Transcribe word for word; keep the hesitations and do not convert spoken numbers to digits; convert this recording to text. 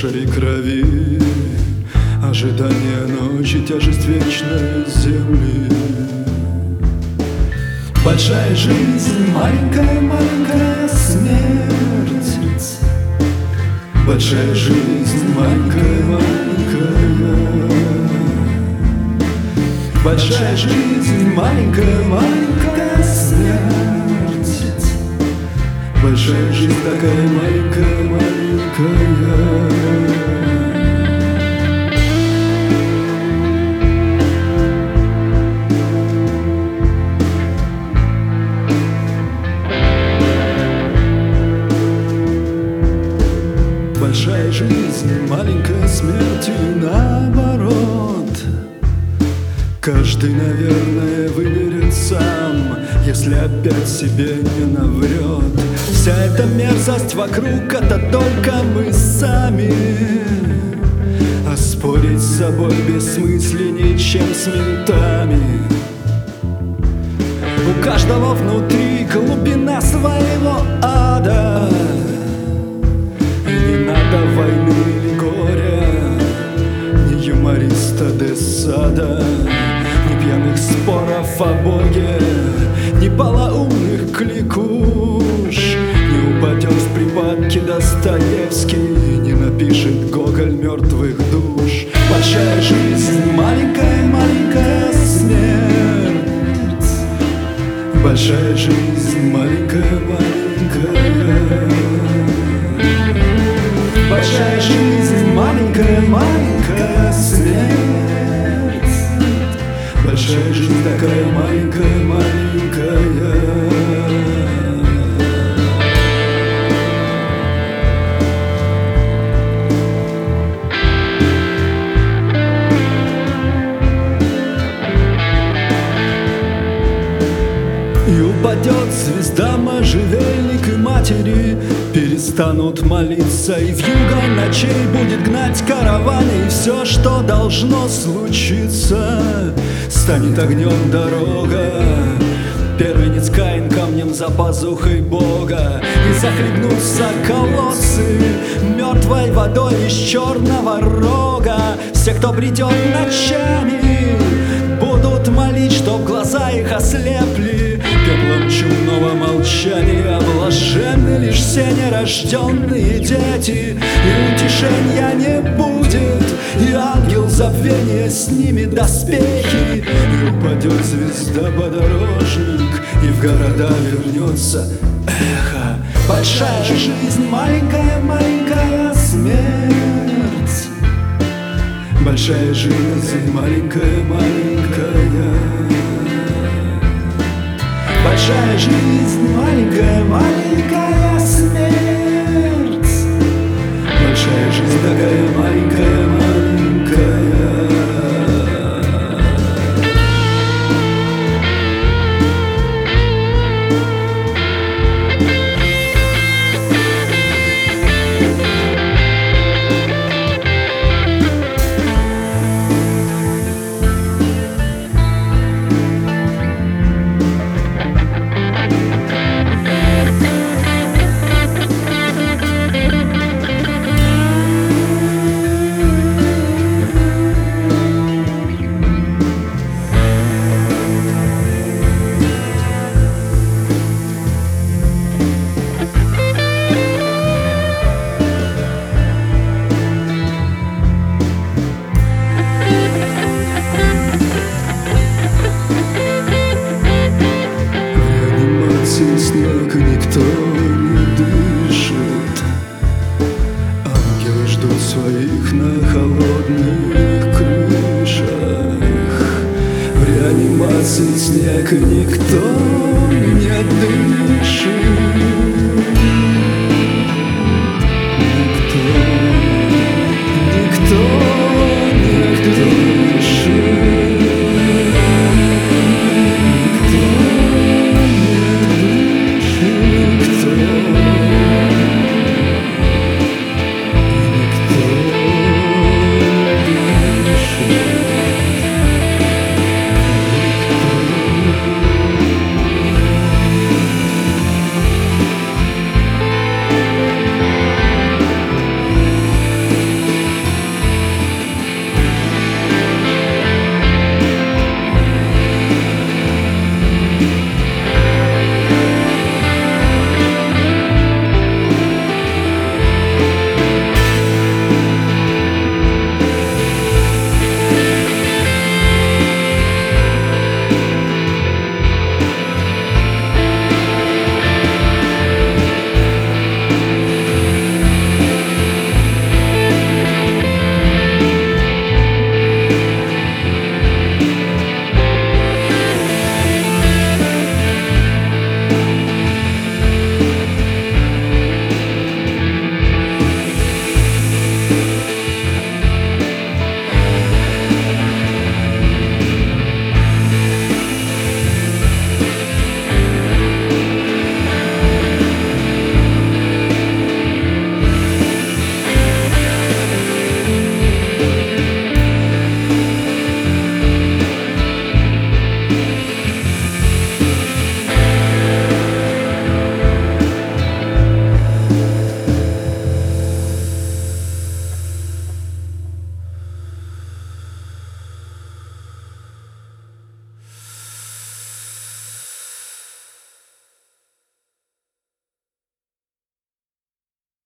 вашей крови, ожидание ночи, тяжесть вечной земли. Большая жизнь, маленькая-маленькая смерть. Большая жизнь, маленькая-маленькая. Большая жизнь, маленькая-маленькая смерть. Большая жизнь такая маленькая-маленькая. Большая жизнь, маленькая смерть и наоборот. Каждый, наверное, выберет сам, если опять себе не наврет. Вся эта мерзость вокруг — это только мы сами. А спорить с собой бессмысленнее, чем с ментами. У каждого внутри глубина своего ада. Войны или горя, ни юмориста де Сада, ни пьяных споров о Боге, ни полоумных кликуш. Не упадет в припадке Достоевский, не напишет Гоголь мертвых душ. Большая жизнь, маленькая-маленькая смерть. Большая жизнь, маленькая-маленькая. Большая жизнь, маленькая-маленькая смерть. Большая жизнь такая маленькая-маленькая. И упадет звезда, можжевельник и матери перестанут молиться, и вьюга ночей будет гнать караваны, и все, что должно случиться, станет огнем дорога. Первенец Каин камнем за пазухой Бога, и захлебнутся колодцы мертвой водой из черного рога. Все, кто бредет ночами, будут молить, чтоб глаза их ослепли пеплом чумного молчания. Блаженны лишь все нерожденные дети, и утешения не будет, и ангел забвения с ними доспехи. И упадет звезда подорожник, и в города вернется эхо. Большая жизнь, маленькая-маленькая смерть. Большая жизнь, маленькая-маленькая. Большая жизнь, маленькая-маленькая смерть. Большая жизнь такая маленькая-маленькая. Снег никто не дышит, ангелы ждут своих на холодных крышах. В реанимации снег никто не дышит. Никто, никто